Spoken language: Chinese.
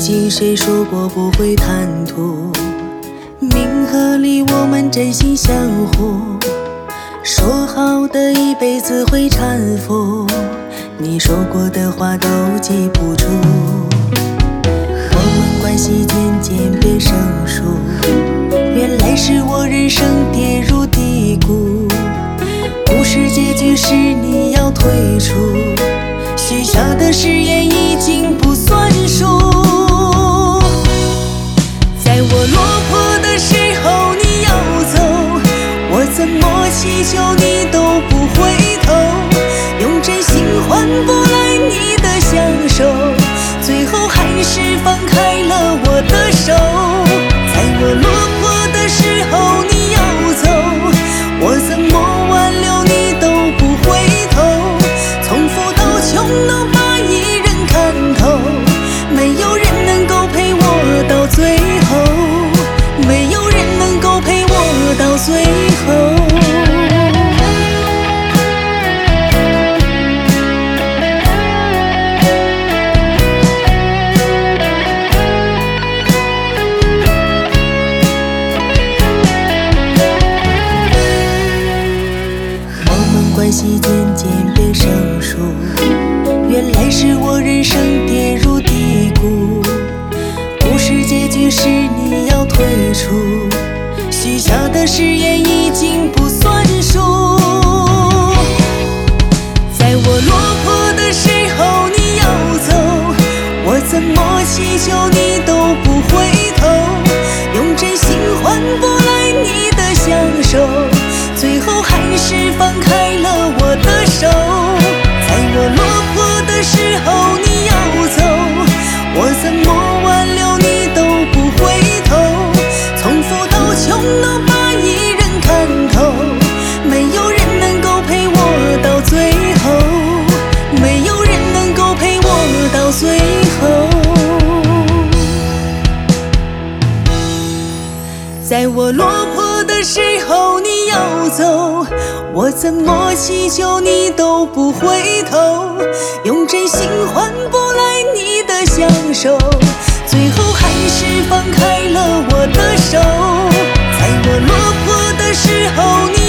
竟谁说过不会贪图？冥河里我们真心相互，说好的一辈子会搀扶，你说过的话都记不住。我们关系渐渐变生疏，原来是我人生跌入低谷。故事结局是你要退出，许下的誓言已经不算数。在我落魄的时候你要走，我怎么祈求你都不回头，用真心换不来你的相守，最后还是放开了我的手。在我落魄的时候你要走，我怎么挽留你都不回头，从富到穷都把一人看透，没有人能够陪我到最后，没有人能够陪我到最后。关系渐渐变生疏，原来是我人生跌入低谷。故事结局是你要退出，许下的誓言已经不算数。在我落魄的时候你要走，我怎么祈求你都不回头，用真心换不来你的相守，最后还是放开了我的手。在我落魄的时候你要走，我怎么挽留你都不回头，从富到穷都把一人看透，没有人能够陪我到最后，没有人能够陪我到最后。在我落魄的时候你要走，我怎么祈求你都不回头，用真心换不来你的相守，最后还是放开了我的手。在我落魄的时候你